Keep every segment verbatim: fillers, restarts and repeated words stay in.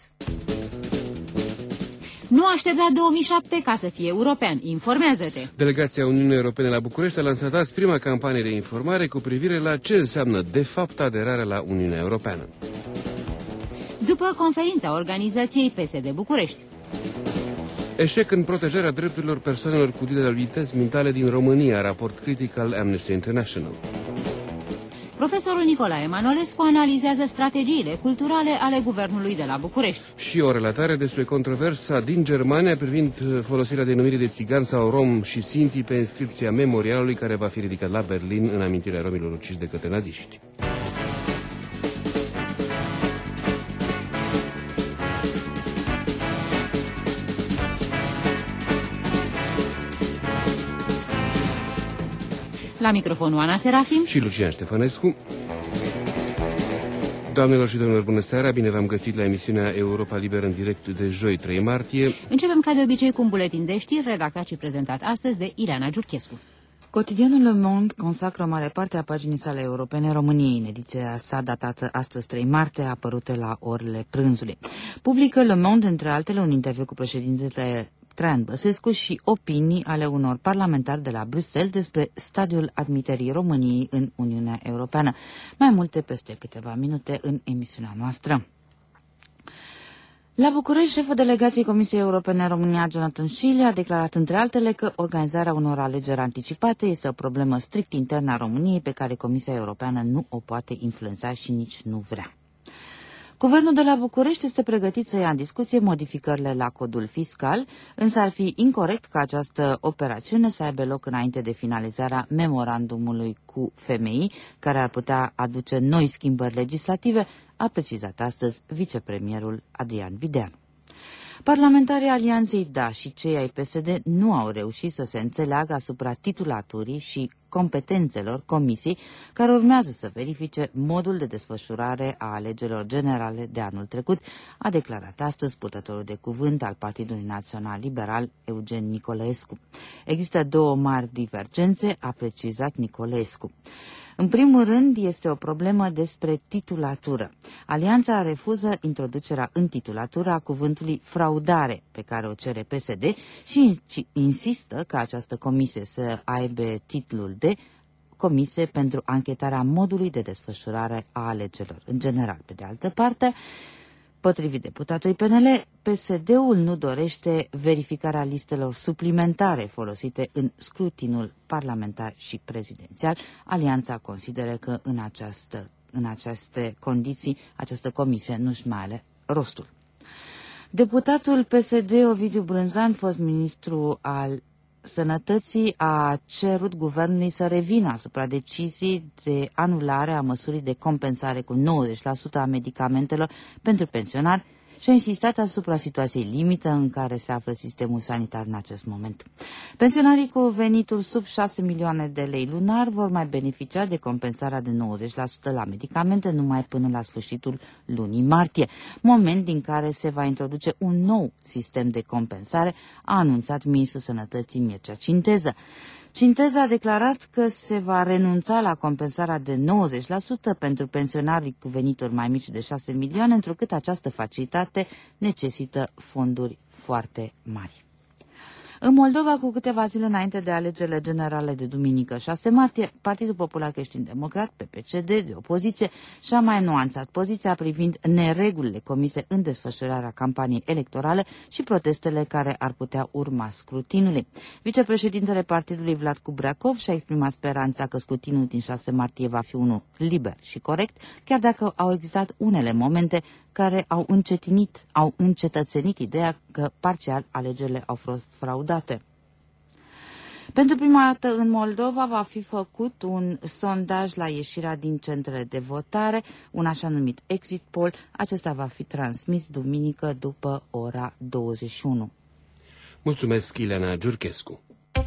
Nu aștepta două mii șapte ca să fie european. Informează-te! Delegația Uniunii Europene la București a lansat azi prima campanie de informare cu privire la ce înseamnă de fapt aderarea la Uniunea Europeană. După conferința organizației P S D București. Eșec în protejarea drepturilor persoanelor cu dizabilități mentale din România, raport critic al Amnesty International. Profesorul Nicolae Manolescu analizează strategiile culturale ale guvernului de la București. Și o relatare despre controversa din Germania privind folosirea denumirii de țigan sau rom și sinti pe inscripția memorialului care va fi ridicat la Berlin în amintirea romilor uciși de către naziști. La microfonul Ana Serafim și Lucian Ștefănescu. Doamnelor și domnilor, bună seara, bine v-am găsit la emisiunea Europa Liberă în direct de joi trei martie. Începem ca de obicei cu un buletin de știri redactat și prezentat astăzi de Ileana Giurchescu. Cotidianul Le Monde consacră o mare parte a paginii sale europene României. În ediția sa datată astăzi trei martie, apărute la orele prânzului. Publică Le Monde, între altele, un interviu cu președintele Traian Băsescu și opinii ale unor parlamentari de la Bruxelles despre stadiul admiterii României în Uniunea Europeană. Mai multe peste câteva minute în emisiunea noastră. La București, șeful delegației Comisiei Europene în România, Jonathan Schille, a declarat între altele că organizarea unor alegeri anticipate este o problemă strict internă a României pe care Comisia Europeană nu o poate influența și nici nu vrea. Guvernul de la București este pregătit să ia în discuție modificările la codul fiscal, însă ar fi incorect ca această operațiune să aibă loc înainte de finalizarea memorandumului cu F M I, care ar putea aduce noi schimbări legislative, a precizat astăzi vicepremierul Adrian Videanu. Parlamentarii Alianței Da și cei ai P S D nu au reușit să se înțeleagă asupra titulaturii și competențelor comisiei care urmează să verifice modul de desfășurare a alegerilor generale de anul trecut, a declarat astăzi purtătorul de cuvânt al Partidului Național Liberal, Eugen Nicolescu. Există două mari divergențe, a precizat Nicolescu. În primul rând, este o problemă despre titulatură. Alianța refuză introducerea în titulatură a cuvântului fraudare, pe care o cere P S D, și insistă ca această comisie să aibă titlul de Comisie pentru anchetarea modului de desfășurare a alegerilor. În general, pe de altă parte, potrivit deputatului P N L, P S D-ul nu dorește verificarea listelor suplimentare folosite în scrutinul parlamentar și prezidențial. Alianța consideră că în, această, în aceste condiții această comisie nu-și mai are rostul. Deputatul P S D Ovidiu Brânzan, fost ministru al Sănătății, a cerut guvernului să revină asupra decizii de anulare a măsurii de compensare cu nouăzeci la sută a medicamentelor pentru pensionari și a insistat asupra situației limită în care se află sistemul sanitar în acest moment. Pensionarii cu venituri sub șase milioane de lei lunar vor mai beneficia de compensarea de nouăzeci la sută la medicamente numai până la sfârșitul lunii martie, moment din care se va introduce un nou sistem de compensare, a anunțat ministrul Sănătății Mircea Cinteză. Cinteză a declarat că se va renunța la compensarea de nouăzeci la sută pentru pensionarii cu venituri mai mici de șase milioane, întrucât această facilitate necesită fonduri foarte mari. În Moldova, cu câteva zile înainte de alegerile generale de duminică șase martie, Partidul Popular Creștin Democrat, P P C D, de opoziție, și-a mai nuanțat poziția privind neregulile comise în desfășurarea campaniei electorale și protestele care ar putea urma scrutinului. Vicepreședintele partidului Vlad Cubreacov și-a exprimat speranța că scrutinul din șase martie va fi unul liber și corect, chiar dacă au existat unele momente care au încetinit, au încetățenit ideea că parțial alegerile au fost fraudate. Pentru prima dată în Moldova va fi făcut un sondaj la ieșirea din centrele de votare, un așa numit exit poll. Acesta va fi transmis duminică după ora douăzeci și unu. Mulțumesc, Ileana Giurchescu.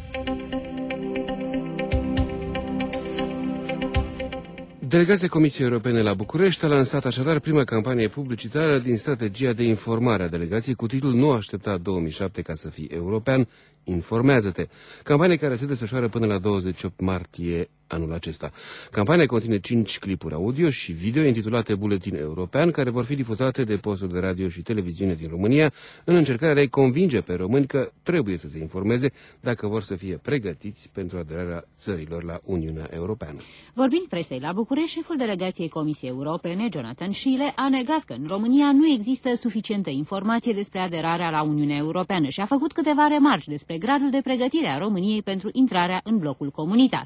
Delegația Comisiei Europene la București a lansat așadar prima campanie publicitară din strategia de informare a delegației cu titlul Nu aștepta două mii șapte ca să fii european, informează-te. Campanie care se desfășoară până la douăzeci și opt martie anul acesta. Campania conține cinci clipuri audio și video intitulate Buletin European, care vor fi difuzate de posturi de radio și televiziune din România în încercarea de a-i convinge pe români că trebuie să se informeze dacă vor să fie pregătiți pentru aderarea țărilor la Uniunea Europeană. Vorbind presei la București, șeful delegației Comisiei Europene, Jonathan Schiele, a negat că în România nu există suficientă informație despre aderarea la Uniunea Europeană și a făcut câteva remarci despre gradul de pregătire a României pentru intrarea în blocul comunitar.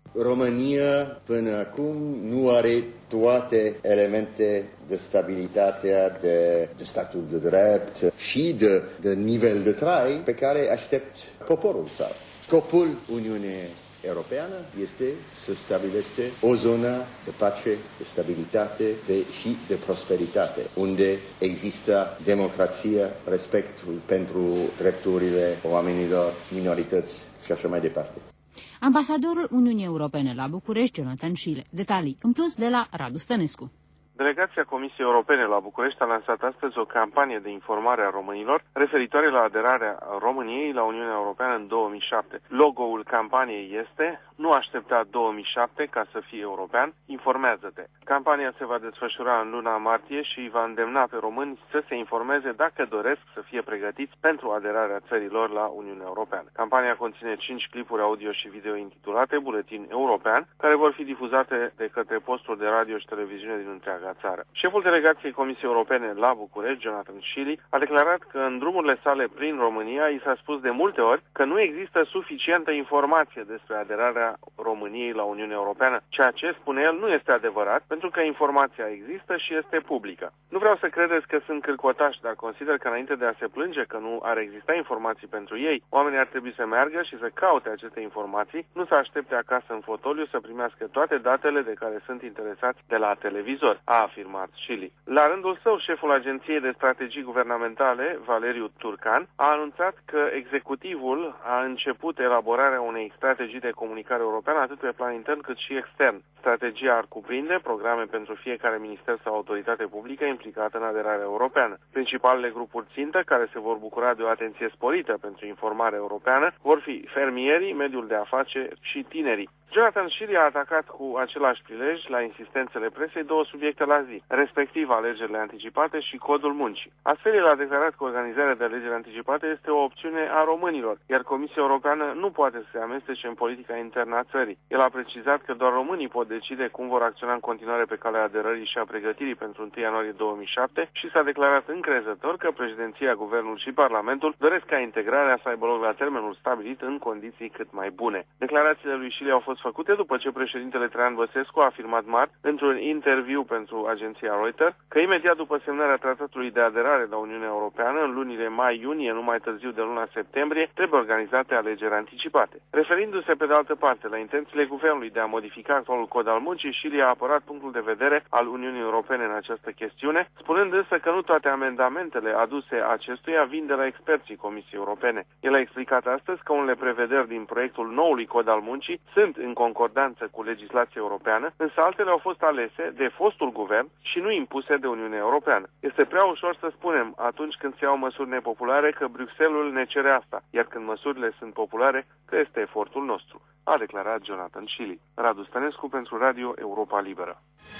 România până acum nu are toate elemente de stabilitate, de, de statul de drept și de, de nivel de trai pe care aștept poporul său. Scopul Uniunii Europeană este să stabilește o zonă de pace, de stabilitate de, și de prosperitate, unde există democrație, respectul pentru drepturile oamenilor, minorități și așa mai departe. Ambasadorul Uniunii Europene la București, Jonathan Schiele. Detalii în plus de la Radu Stănescu. Delegația Comisiei Europene la București a lansat astăzi o campanie de informare a românilor referitoare la aderarea României la Uniunea Europeană în două mii șapte. Logo-ul campaniei este "Nu aștepta două mii șapte ca să fii european, informează-te". Campania se va desfășura în luna martie și va îndemna pe români să se informeze dacă doresc să fie pregătiți pentru aderarea țărilor la Uniunea Europeană. Campania conține cinci clipuri audio și video intitulate Buletin European, care vor fi difuzate de către posturi de radio și televiziune din întreaga țară. Șeful delegației Comisiei Europene la București, Jonathan Schiele, a declarat că în drumurile sale prin România i s-a spus de multe ori că nu există suficientă informație despre aderarea României la Uniunea Europeană. Ceea ce spune el nu este adevărat, pentru că informația există și este publică. Nu vreau să credeți că sunt cârcotași, dar consider că înainte de a se plânge că nu ar exista informații pentru ei, oamenii ar trebui să meargă și să caute aceste informații, nu să aștepte acasă în fotoliu să primească toate datele de care sunt interesați de la televizor, a afirmat Schiele. La rândul său, șeful Agenției de Strategii Guvernamentale, Valeriu Turcan, a anunțat că executivul a început elaborarea unei strategii de comunicare europeană atât pe plan intern cât și extern. Strategia ar cuprinde programe pentru fiecare minister sau autoritate publică implicată în aderarea europeană. Principalele grupuri țintă care se vor bucura de o atenție sporită pentru informare europeană vor fi fermierii, mediul de afaceri și tinerii. Jonathan Schiele a atacat cu același prilej la insistențele presei două subiecte la zi, respectiv alegerile anticipate și codul muncii. Astfel, el a declarat că organizarea de alegeri anticipate este o opțiune a românilor, iar Comisia Europeană nu poate să se amestece în politica internă a țării. El a precizat că doar românii pot decide cum vor acționa în continuare pe calea aderării și a pregătirii pentru întâi ianuarie două mii șapte și s-a declarat încrezător că președinția, guvernul și Parlamentul doresc ca integrarea să aibă loc la termenul stabilit în condiții cât mai bune. Declarațiile lui Schiele au fost făcute după ce președintele Traian Băsescu a afirmat marți, într-un interviu pentru agenția Reuters, că imediat după semnarea tratatului de aderare la Uniunea Europeană, în lunile mai-iunie, nu mai târziu de luna septembrie, trebuie organizate alegeri anticipate. Referindu-se pe de altă parte la intențiile guvernului de a modifica actualul cod al muncii, Schiele a apărat punctul de vedere al Uniunii Europene în această chestiune, spunând însă că nu toate amendamentele aduse acestuia vin de la experții Comisiei Europene. El a explicat astăzi că unele prevederi din proiectul noului cod al muncii sunt în concordanță cu legislația europeană, însă altele au fost alese de fostul guvern și nu impuse de Uniunea Europeană. Este prea ușor să spunem atunci când se iau măsuri nepopulare că Bruxelles ne cere asta, iar când măsurile sunt populare că este efortul nostru, a declarat Jonathan Schiele. Radu Stănescu pentru Radio Europa Liberă.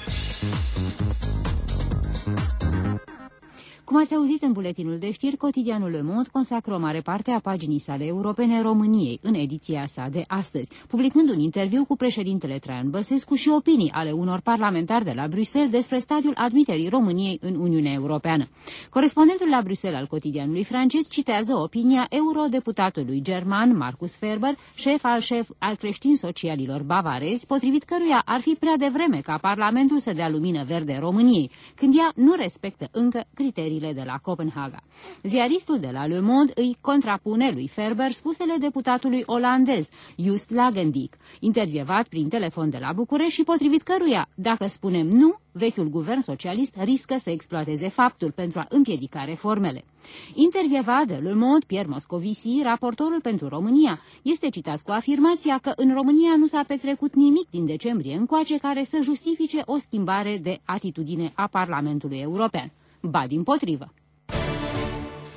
Cum ați auzit în buletinul de știri, cotidianul Le Monde consacră o mare parte a paginii sale europene României în ediția sa de astăzi, publicând un interviu cu președintele Traian Băsescu și opinii ale unor parlamentari de la Bruxelles despre stadiul admiterii României în Uniunea Europeană. Corespondentul la Bruxelles al cotidianului francez citează opinia eurodeputatului german Markus Ferber, șef al șef al creștin-socialilor bavarezi, potrivit căruia ar fi prea devreme ca Parlamentul să dea lumină verde României, când ea nu respectă încă criteriile de la Copenhaga. Ziaristul de la Le Monde îi contrapune lui Ferber spusele deputatului olandez Joost Lagendijk, intervievat prin telefon de la București și potrivit căruia, dacă spunem nu, vechiul guvern socialist riscă să exploateze faptul pentru a împiedica reformele. Intervievat de Le Monde, Pierre Moscovici, raportorul pentru România, este citat cu afirmația că în România nu s-a petrecut nimic din decembrie încoace care să justifice o schimbare de atitudine a Parlamentului European. Ba dimpotrivă.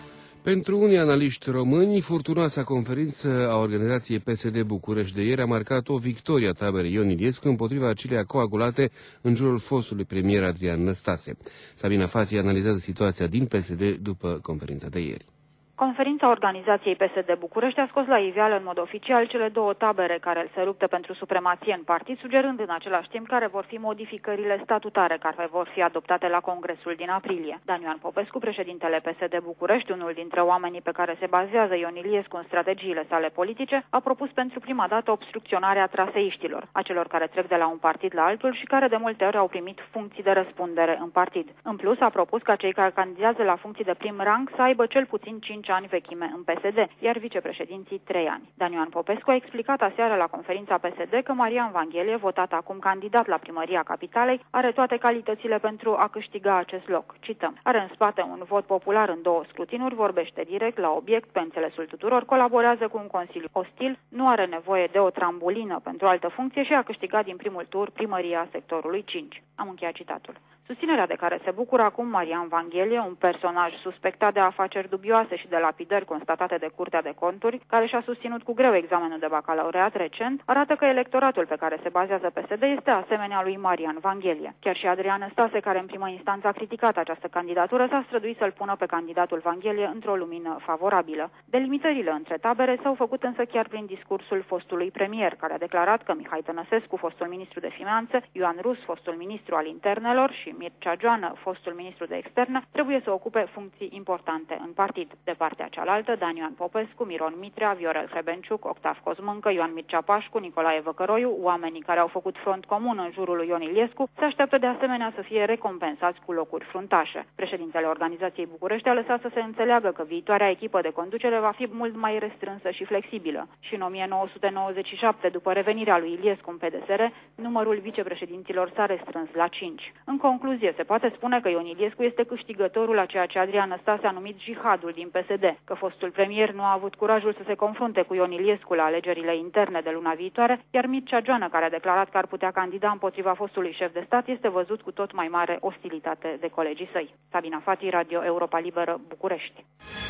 Pentru unii analiști români, furtunoasa conferință a organizației P S D București de ieri a marcat o victorie a taberei Ion Iliescu împotriva acelea coagulate în jurul fostului premier Adrian Năstase. Sabina Fati analizează situația din P S D după conferința de ieri. Conferința organizației P S D București a scos la iveală în mod oficial cele două tabere care se luptă pentru supremație în partid, sugerând în același timp care vor fi modificările statutare care vor fi adoptate la Congresul din aprilie. Dan Ioan Popescu, președintele P S D București, unul dintre oamenii pe care se bazează Ion Iliescu în strategiile sale politice, a propus pentru prima dată obstrucționarea traseiștilor, a celor care trec de la un partid la altul și care de multe ori au primit funcții de răspundere în partid. În plus, a propus ca cei care candidează la funcții de prim rang să aibă cel puțin cinci ani vechime în P S D, iar vicepreședinții trei ani. Dan Ioan Popescu a explicat aseară la conferința P S D că Marian Vanghelie, votat acum candidat la primăria Capitalei, are toate calitățile pentru a câștiga acest loc. Cităm: are în spate un vot popular în două scrutinuri, vorbește direct, la obiect, pe înțelesul tuturor, colaborează cu un consiliu ostil, nu are nevoie de o trambulină pentru altă funcție și a câștigat din primul tur primăria sectorului cinci. Am încheiat citatul. Susținerea de care se bucură acum Marian Vanghelie, un personaj suspectat de afaceri dubioase și de lapidări constatate de Curtea de Conturi, care și-a susținut cu greu examenul de bacalaureat recent, arată că electoratul pe care se bazează P S D este asemenea lui Marian Vanghelie. Chiar și Adrian Năstase, care în prima instanță a criticat această candidatură, s-a străduit să-l pună pe candidatul Vanghelie într-o lumină favorabilă. Delimitările între tabere s-au făcut însă chiar prin discursul fostului premier, care a declarat că Mihai Tănăsescu, fostul ministru de Finanțe, Ioan Rus, fostul ministru al Internelor, și Mircea Joană, fostul ministru de Externe, trebuie să ocupe funcții importante în partid. De partea cealaltă, Dan Ioan Popescu, Miron Mitrea, Viorel Hrebenciuc, Octav Cosmâncă, Ioan Mircea Pașcu, Nicolae Văcăroiu, oamenii care au făcut front comun în jurul lui Ion Iliescu, se așteaptă de asemenea să fie recompensați cu locuri fruntașe. Președintele organizației București a lăsat să se înțeleagă că viitoarea echipă de conducere va fi mult mai restrânsă și flexibilă. Și în o mie nouă sute nouăzeci și șapte, după revenirea lui Iliescu în P D S R, numărul vicepreședinților s-a restrâns la cinci. În concluzie, se poate spune că Ion Iliescu este câștigătorul a ceea ce Adrian Năstase a numit jihadul din P S D, că fostul premier nu a avut curajul să se confrunte cu Ion Iliescu la alegerile interne de luna viitoare, iar Mircea Joană, care a declarat că ar putea candida împotriva fostului șef de stat, este văzut cu tot mai mare ostilitate de colegii săi. Sabina Fati, Radio Europa Liberă, București.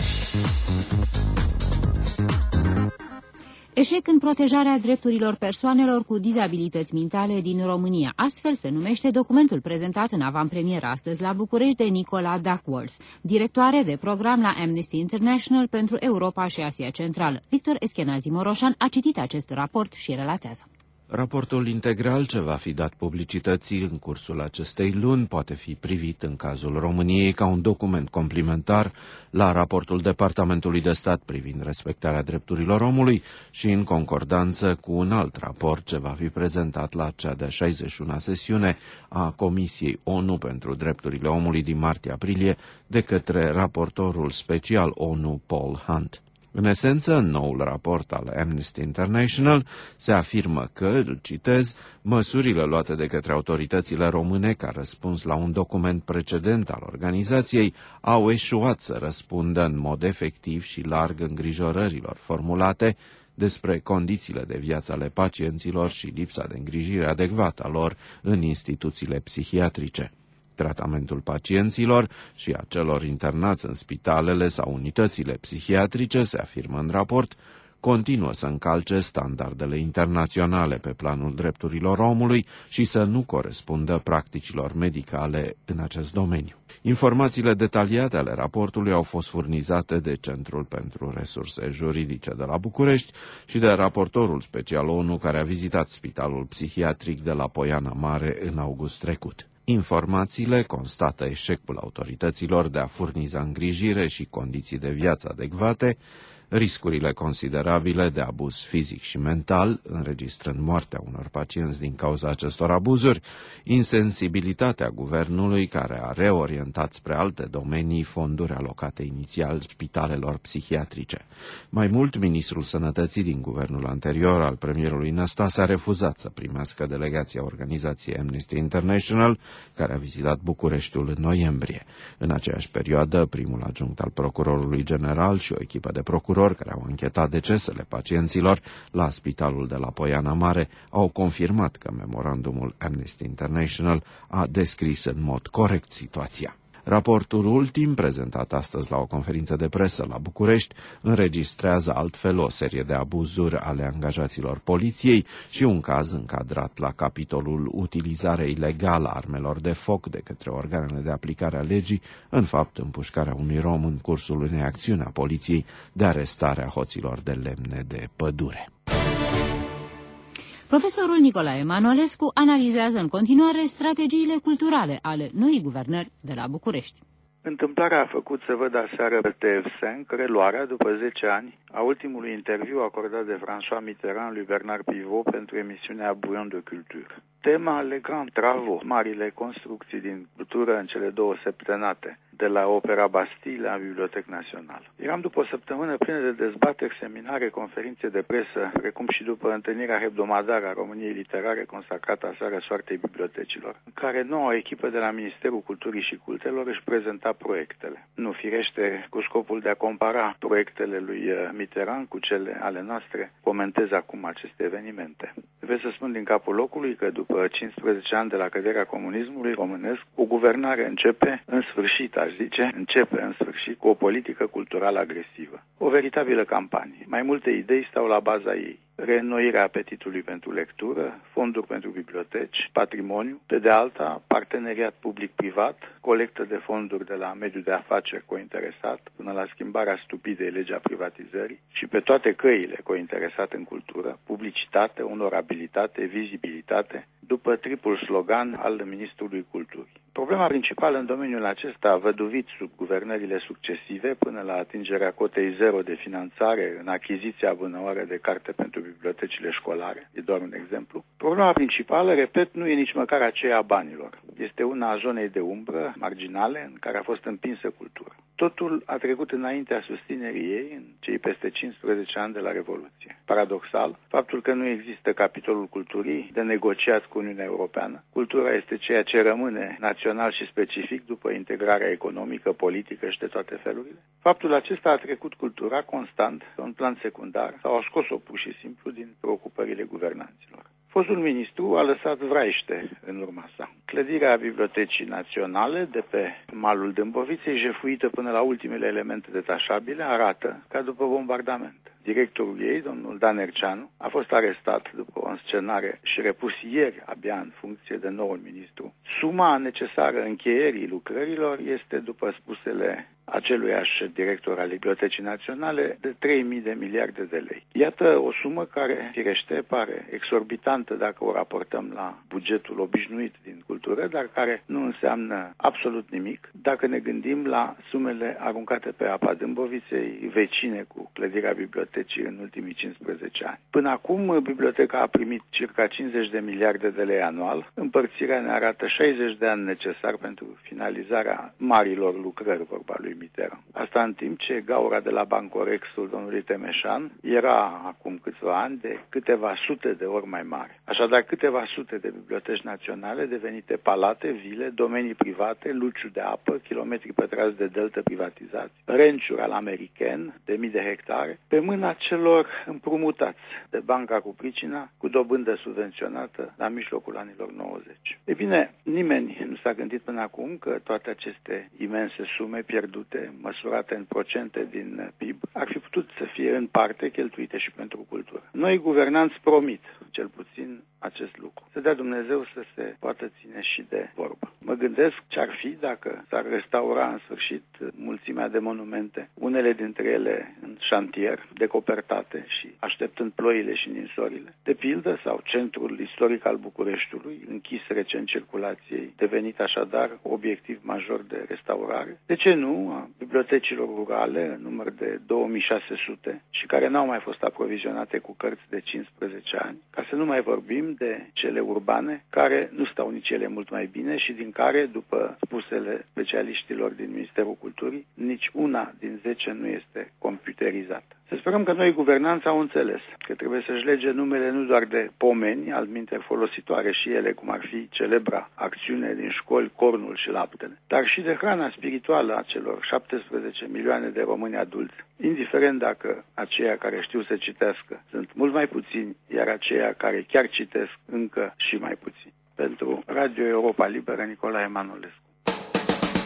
Eșec în protejarea drepturilor persoanelor cu dizabilități mentale din România. Astfel se numește documentul prezentat în avantpremieră astăzi la București de Nicola Duckworth, directoare de program la Amnesty International pentru Europa și Asia Centrală. Victor Eschenazi Moroșan a citit acest raport și relatează. Raportul integral ce va fi dat publicității în cursul acestei luni poate fi privit în cazul României ca un document complementar la raportul Departamentului de Stat privind respectarea drepturilor omului și în concordanță cu un alt raport ce va fi prezentat la cea de-a șaizeci și una sesiune a Comisiei ONU pentru Drepturile Omului din martie-aprilie de către raportorul special ONU Paul Hunt. În esență, în noul raport al Amnesty International se afirmă că, îl citez, măsurile luate de către autoritățile române ca răspuns la un document precedent al organizației au eșuat să răspundă în mod efectiv și larg îngrijorărilor formulate despre condițiile de viață ale pacienților și lipsa de îngrijire adecvată a lor în instituțiile psihiatrice. Tratamentul pacienților și a celor internați în spitalele sau unitățile psihiatrice, se afirmă în raport, continuă să încalce standardele internaționale pe planul drepturilor omului și să nu corespundă practicilor medicale în acest domeniu. Informațiile detaliate ale raportului au fost furnizate de Centrul pentru Resurse Juridice de la București și de raportorul special ONU care a vizitat spitalul psihiatric de la Poiana Mare în august trecut. Informațiile constată eșecul autorităților de a furniza îngrijire și condiții de viață adecvate, riscurile considerabile de abuz fizic și mental, înregistrând moartea unor pacienți din cauza acestor abuzuri, insensibilitatea guvernului care a reorientat spre alte domenii fonduri alocate inițial spitalelor psihiatrice. Mai mult, ministrul Sănătății din guvernul anterior al premierului Năstase a refuzat să primească delegația organizației Amnesty International, care a vizitat Bucureștiul în noiembrie. În aceeași perioadă, primul adjunct al procurorului general și o echipă de procurori care au anchetat decesele pacienților la spitalul de la Poiana Mare au confirmat că memorandumul Amnesty International a descris în mod corect situația. Raportul ultim, prezentat astăzi la o conferință de presă la București, înregistrează altfel o serie de abuzuri ale angajaților poliției și un caz încadrat la capitolul utilizare ilegală a armelor de foc de către organele de aplicare a legii, în fapt împușcarea unui rom în cursul unei acțiuni a poliției de arestare a hoților de lemne de pădure. Profesorul Nicolae Manolescu analizează în continuare strategiile culturale ale noii guvernări de la București. Întâmplarea a făcut să văd aseară pe T F cinci reluarea, după zece ani, a ultimului interviu acordat de François Mitterrand lui Bernard Pivot pentru emisiunea Bouillon de Culture. Tema Le Grand Travaux, marile construcții din cultură în cele două septenate, de la Opera Bastille la Biblioteca Națională. Eram după o săptămână plină de dezbateri, seminare, conferințe de presă, precum și după întâlnirea hebdomadară a României Literare consacrată aseară soartei bibliotecilor, în care noua echipă de la Ministerul Culturii și Cultelor își prezenta proiectele. Nu firește cu scopul de a compara proiectele lui Mitterrand cu cele ale noastre, comentez acum aceste evenimente. Trebuie să spun din capul locului că după cincisprezece ani de la căderea comunismului românesc, o guvernare începe, în sfârșit, aș zice, începe în sfârșit cu o politică culturală agresivă. O veritabilă campanie. Mai multe idei stau la baza ei. Reînnoirea apetitului pentru lectură, fonduri pentru biblioteci, patrimoniu, pe de alta, parteneriat public-privat, colectă de fonduri de la mediul de afaceri cointeresat, până la schimbarea stupidei legea privatizării și pe toate căile cointeresat în cultură, publicitate, onorabilitate, vizibilitate, după tripul slogan al Ministrului Culturii. Problema principală în domeniul acesta a văduvit sub guvernările succesive până la atingerea cotei zero de finanțare în achiziția bunăoară de carte pentru bibliotecile școlare. E doar un exemplu. Problema principală, repet, nu e nici măcar aceea a banilor. Este una a zonei de umbră, marginale, în care a fost împinsă cultura. Totul a trecut înaintea susținerii ei în cei peste cincisprezece ani de la Revoluție. Paradoxal, faptul că nu există capitolul culturii de negociat cu Uniunea Europeană. Cultura este ceea ce rămâne național și specific după integrarea economică, politică și de toate felurile. Faptul acesta a trecut cultura constant, în plan secundar, sau a scos-o pur și simplu din preocupările guvernanților. Fostul ministru a lăsat vraiște în urma sa. Clădirea Bibliotecii Naționale de pe malul Dâmboviței, jefuită până la ultimele elemente detașabile, arată ca după bombardament. Directorul ei, domnul Dan Erceanu, a fost arestat după o înscenare și repus ieri abia în funcție de noul ministru. Suma necesară încheierii lucrărilor este, după spusele aceluiași director al Bibliotecii Naționale, de trei mii de miliarde de lei. Iată o sumă care, firește, pare exorbitantă dacă o raportăm la bugetul obișnuit din cultură, dar care nu înseamnă absolut nimic dacă ne gândim la sumele aruncate pe apa Dâmboviței, vecine cu clădirea bibliotecii în ultimii cincisprezece ani. Până acum, biblioteca a primit circa cincizeci de miliarde de lei anual. Împărțirea ne arată șaizeci de ani necesar pentru finalizarea marilor lucrări, vorba lui Mitterrand. Asta în timp ce gaura de la Bancorexul domnului Temeșan era acum câțiva ani de câteva sute de ori mai mare. Așadar, câteva sute de biblioteci naționale devenite palate, vile, domenii private, luciu de apă, kilometri pătrați de delta privatizați, renciuri al american de mii de hectare, pe mâna celor împrumutați de banca cu pricina, cu dobândă subvenționată la mijlocul anilor nouăzeci. E bine, nimeni nu s-a gândit până acum că toate aceste imense sume pierdute, măsurate în procente din P I B, ar fi putut să fie în parte cheltuite și pentru cultură. Noi guvernanți promit, cel puțin, acest lucru. Să dea Dumnezeu să se poată ține și de vorbă. Mă gândesc ce ar fi dacă s-ar restaura în sfârșit mulțimea de monumente, unele dintre ele în șantier, decopertate și așteptând ploile și ninsorile. De pildă, sau centrul istoric al Bucureștiului, închis recent circulației, devenit așadar obiectiv major de restaurare. De ce nu a bibliotecilor rurale, în număr de două mii șase sute, și care n-au mai fost aprovizionate cu cărți de cincisprezece ani, ca să nu mai vorbim de cele urbane, care nu stau nici ele mult mai bine și din care, după spusele specialiștilor din Ministerul Culturii, nici una din zece nu este computerizată. Să sperăm că noi guvernanți au înțeles că trebuie să-și lege numele nu doar de pomeni, altminteri folositoare și ele, cum ar fi celebra acțiune din școli Cornul și Laptele, dar și de hrana spirituală a celor șaptesprezece milioane de români adulți, indiferent dacă aceia care știu să citească sunt mult mai puțini, iar aceia care chiar citesc încă și mai puțini. Pentru Radio Europa Liberă, Nicolae Manolescu.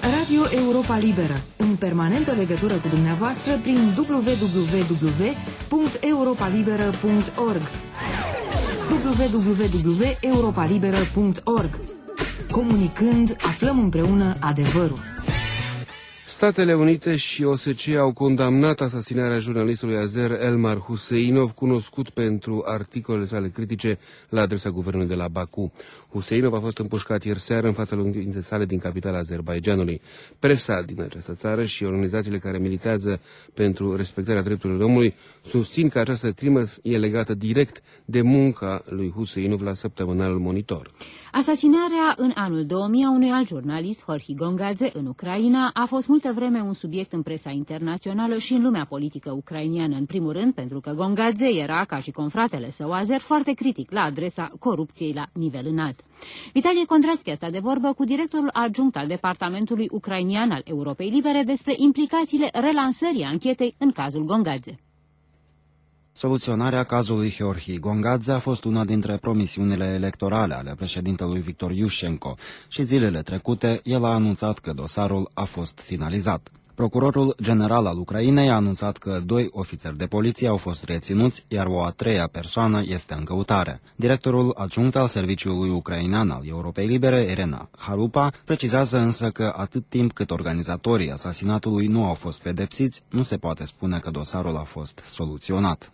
Radio Europa Liberă, în permanentă legătură cu dumneavoastră prin w w w punct europa liberă punct org w w w punct europa liberă punct org. Comunicând, aflăm împreună adevărul. Statele Unite și O S C E au condamnat asasinarea jurnalistului azer Elmar Huseinov, cunoscut pentru articolele sale critice la adresa guvernului de la Baku. Huseinov a fost împușcat ieri seară în fața locuinței sale din capitala Azerbaidjanului. Presa din această țară și organizațiile care militează pentru respectarea drepturilor omului susțin că această crimă e legată direct de munca lui Huseinov la săptămânalul Monitor. Asasinarea în anul două mii a unui alt jurnalist, Jorge Gongadze, în Ucraina, a fost multă vreme un subiect în presa internațională și în lumea politică ucrainiană, în primul rând pentru că Gongadze era, ca și confratele său azer, foarte critic la adresa corupției la nivel înalt. Vitalie Kondrațchi a stat de vorbă cu directorul adjunct al Departamentului Ucrainian al Europei Libere despre implicațiile relansării anchetei în cazul Gongadze. Soluționarea cazului Jorge Gongadze a fost una dintre promisiunile electorale ale președintelui Victor Iușenko și zilele trecute el a anunțat că dosarul a fost finalizat. Procurorul general al Ucrainei a anunțat că doi ofițeri de poliție au fost reținuți, iar o a treia persoană este în căutare. Directorul adjunct al Serviciului Ucrainean al Europei Libere, Irena Harupa, precizează însă că atât timp cât organizatorii asasinatului nu au fost pedepsiți, nu se poate spune că dosarul a fost soluționat.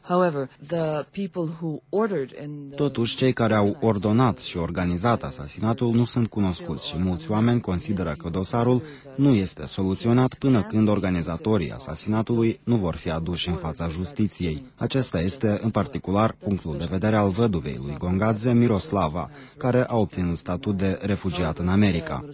Totuși, cei care au ordonat și organizat asasinatul nu sunt cunoscuți și mulți oameni consideră că dosarul nu este soluționat până când organizatorii asasinatului nu vor fi aduși în fața justiției. Acesta este, în particular, punctul de vedere al văduvei lui Gongadze, Miroslava, care a obținut statut de refugiat în America.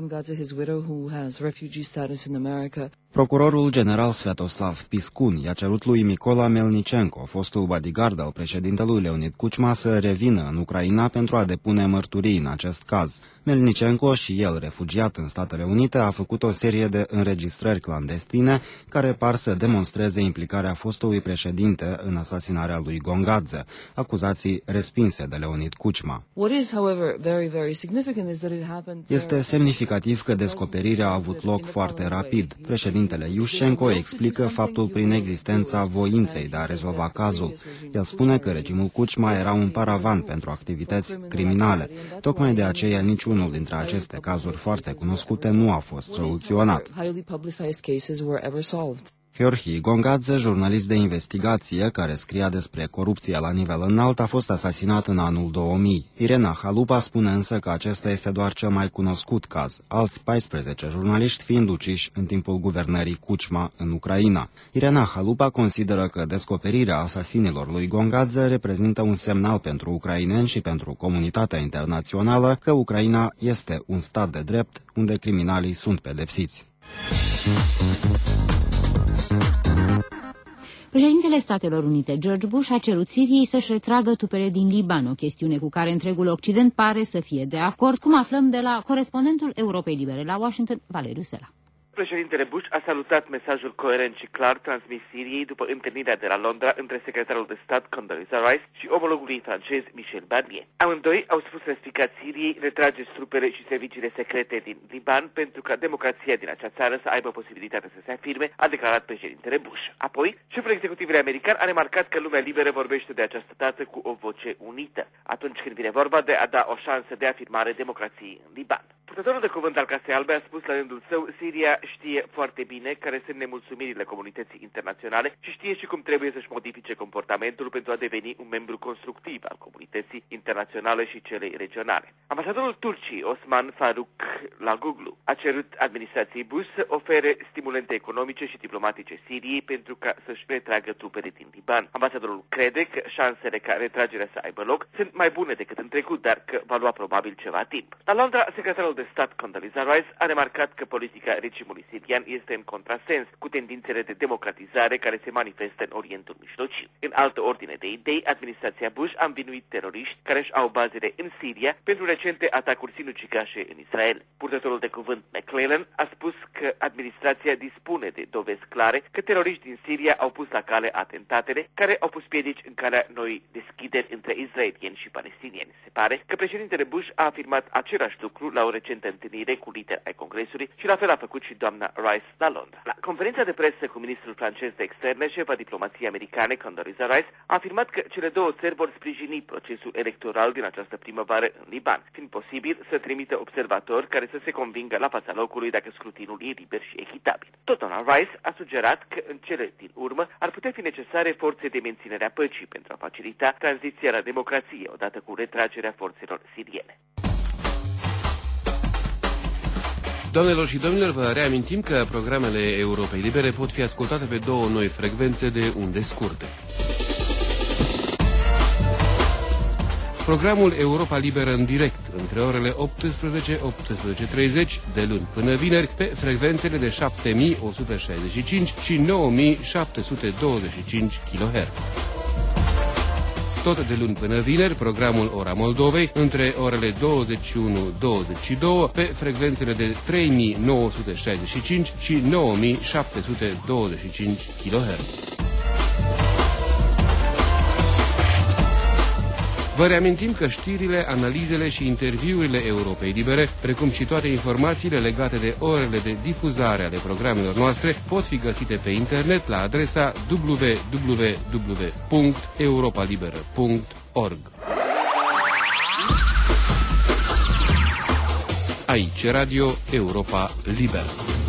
Procurorul general Sviatoslav Piscun i-a cerut lui Micola Melnicenko, fostul bodyguard al președintelui Leonid Kuchma, să revină în Ucraina pentru a depune mărturii în acest caz. Melnicenko, și el refugiat în Statele Unite, a făcut o serie de înregistrări clandestine care par să demonstreze implicarea fostului președinte în asasinarea lui Gongadze, acuzații respinse de Leonid Kuchma. Este semnificativ că descoperirea a avut loc foarte rapid. Președintele Iușenko explică faptul prin existența voinței de a rezolva cazul. El spune că regimul Kuchma era un paravan pentru activități criminale. Tocmai de aceea niciunul dintre aceste cazuri foarte cunoscute nu a fost soluționat. Jorge Gongadze, jurnalist de investigație care scria despre corupția la nivel înalt, a fost asasinat în anul două mii. Irena Halupa spune însă că acesta este doar cel mai cunoscut caz, alți paisprezece jurnaliști fiind uciși în timpul guvernării Kuchma în Ucraina. Irena Halupa consideră că descoperirea asasinilor lui Gongadze reprezintă un semnal pentru ucraineni și pentru comunitatea internațională că Ucraina este un stat de drept unde criminalii sunt pedepsiți. Președintele Statelor Unite, George Bush, a cerut Siriei să-și retragă trupele din Liban, o chestiune cu care întregul Occident pare să fie de acord, cum aflăm de la corespondentul Europei Libere la Washington, Valeriu Sela. Președintele Bush a salutat mesajul coerent și clar transmis Siriei după întâlnirea de la Londra între secretarul de stat Condoleezza Rice și omologul ei francez Michel Barnier. Amândoi au spus respicat Siriei retrageți trupele și serviciile secrete din Liban pentru ca democrația din acea țară să aibă posibilitatea să se afirme, a declarat președintele Bush. Apoi, șeful executivului american a remarcat că lumea liberă vorbește de această dată cu o voce unită, atunci când vine vorba de a da o șansă de afirmare democrației în Liban. Purtătorul de cuvânt al Casei Albe a spus la rândul său, Siria știe foarte bine care sunt nemulțumirile comunității internaționale și știe și cum trebuie să-și modifice comportamentul pentru a deveni un membru constructiv al comunității internaționale și celei regionale. Ambasadorul Turciei, Osman Faruk Laguglu, a cerut administrației Bush să ofere stimulente economice și diplomatice Siriei pentru ca să-și retragă trupele din Liban. Ambasadorul crede că șansele ca retragerea să aibă loc sunt mai bune decât în trecut, dar că va lua probabil ceva timp. La Londra, secretarul de stat Condoleezza Rice a remarcat că politica regimului sirian este în contrasens cu tendințele de democratizare care se manifestă în Orientul Mijlociu. În altă ordine de idei, administrația Bush a învinuit teroriști care își au bazele în Siria pentru recente atacuri sinucigașe în Israel. Purtătorul de cuvânt McClellan a spus că administrația dispune de dovezi clare că teroriști din Siria au pus la cale atentatele care au pus piedici în calea noi deschideri între israelieni și palestinieni. Se pare că președintele Bush a afirmat același lucru la o recentă recentă întâlnire cu lideri ai Congresului și la fel a făcut și doamna Rice la Londra. La conferința de presă cu ministrul francez de externe, șefa diplomației americane, Condoleezza Rice, a afirmat că cele două țări vor sprijini procesul electoral din această primăvară în Liban, fiind posibil să trimită observatori care să se convingă la fața locului dacă scrutinul e liber și echitabil. Tot doamna Rice a sugerat că în cele din urmă ar putea fi necesare forțe de menținere a păcii pentru a facilita tranziția la democrație odată cu retragerea forțelor siriene. Doamnelor și domnilor, vă reamintim că programele Europei Libere pot fi ascultate pe două noi frecvențe de unde scurte. Programul Europa Liberă în direct, între orele optsprezece - optsprezece și treizeci, de luni până vineri, pe frecvențele de șapte mii o sută șaizeci și cinci și nouă mii șapte sute douăzeci și cinci kilohertz. Tot de luni până vineri, programul Ora Moldovei, între orele douăzeci și unu - douăzeci și doi, pe frecvențele de trei mii nouă sute șaizeci și cinci și nouă mii șapte sute douăzeci și cinci kilohertz. Vă reamintim că știrile, analizele și interviurile Europei Libere, precum și toate informațiile legate de orele de difuzare ale programelor noastre, pot fi găsite pe internet la adresa w w w punct europa liberă punct org. Aici Radio Europa Liberă.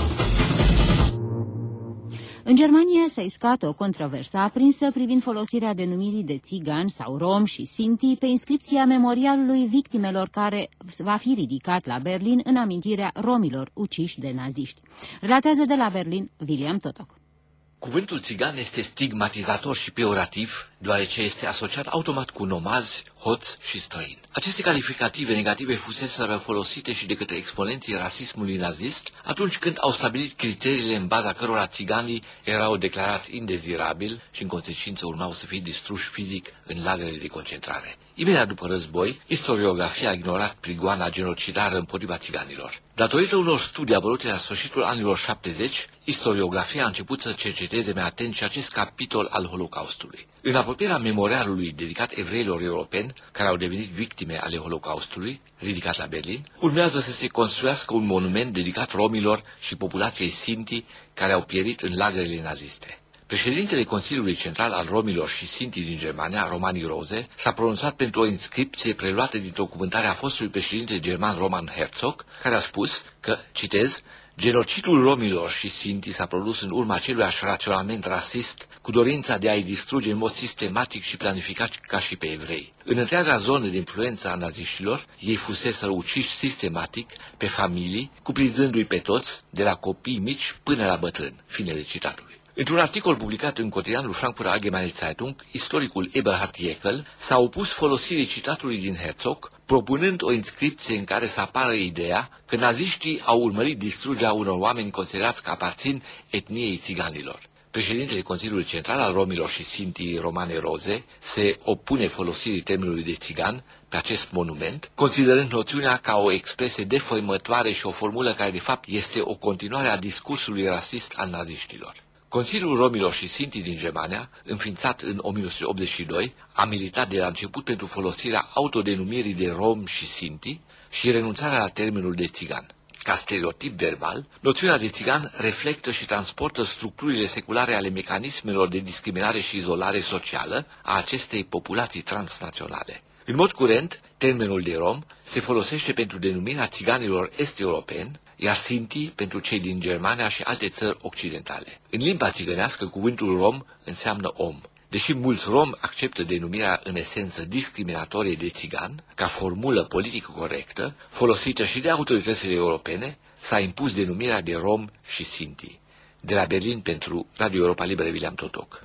În Germania s-a iscat o controversă aprinsă privind folosirea denumirii de țigani sau rom și sinti pe inscripția memorialului victimelor care va fi ridicat la Berlin în amintirea romilor uciși de naziști. Relatează de la Berlin William Totok. Cuvântul țigan este stigmatizator și peorativ, deoarece este asociat automat cu nomazi, hoți și străini. Aceste calificative negative fuseseră folosite și de către exponenții rasismului nazist atunci când au stabilit criteriile în baza cărora țiganii erau declarați indezirabili și în consecință urmau să fie distruși fizic în lagrele de concentrare. Imediat după război, istoriografia a ignorat prigoana genocidară împotriva țiganilor. Datorită unor studii apărute la sfârșitul anilor șaptezeci, istoriografia a început să cerceteze mai atent și acest capitol al Holocaustului. În apropierea memorialului dedicat evreilor europeni, care au devenit victime ale Holocaustului, ridicat la Berlin, urmează să se construiască un monument dedicat romilor și populației sinti care au pierit în lagrele naziste. Președintele Consiliului Central al Romilor și Sinti din Germania, Romani Rose, s-a pronunțat pentru o inscripție preluată dintr-o cuvântare a fostului președinte german Roman Herzog, care a spus că, citez, genocidul romilor și sinti s-a produs în urma aceluiași raționament rasist, cu dorința de a-i distruge în mod sistematic și planificat ca și pe evrei. În întreaga zonă de influență a naziștilor, ei fuseseră uciși sistematic pe familii, cuprinzându-i pe toți, de la copii mici până la bătrâni. Finele citatului. Într-un articol publicat în cotidianul Frankfurter Allgemeine Zeitung, istoricul Eberhard Jäckel s-a opus folosirii citatului din Herzog, propunând o inscripție în care să apară ideea că naziștii au urmărit distrugerea unor oameni considerați că aparțin etniei țiganilor. Președintele Consiliului Central al Romilor și Sinti Romane Rose se opune folosirii termenului de țigan pe acest monument, considerând noțiunea ca o expresie defăimătoare și o formulă care de fapt este o continuare a discursului rasist al naziștilor. Consiliul Romilor și Sinti din Germania, înființat în o mie nouă sute optzeci și doi, a militat de la început pentru folosirea autodenumirii de rom și sinti și renunțarea la termenul de țigan. Ca stereotip verbal, noțiunea de țigan reflectă și transportă structurile seculare ale mecanismelor de discriminare și izolare socială a acestei populații transnaționale. În mod curent, termenul de rom se folosește pentru denumirea țiganilor est-europeni, iar sinti pentru cei din Germania și alte țări occidentale. În limba țigănească, cuvântul rom înseamnă om. Deși mulți romi acceptă denumirea în esență discriminatorie de țigan, ca formulă politică corectă, folosită și de autoritățile europene, s-a impus denumirea de rom și sinti. De la Berlin pentru Radio Europa Liberă, William Totok.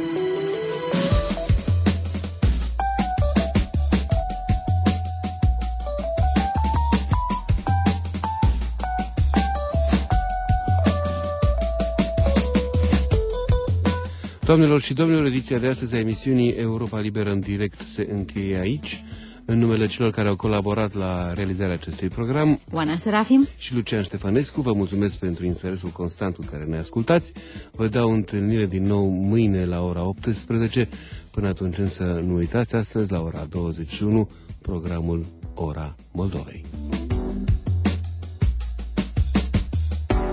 Doamnelor și domnilor, ediția de astăzi a emisiunii Europa Liberă în direct se încheie aici. În numele celor care au colaborat la realizarea acestui program, Oana Serafim și Lucian Ștefănescu, vă mulțumesc pentru interesul constant cu care ne ascultați. Vă dau întâlnire din nou mâine la ora optsprezece. Până atunci însă nu uitați, astăzi la ora douăzeci și unu, programul Ora Moldovei.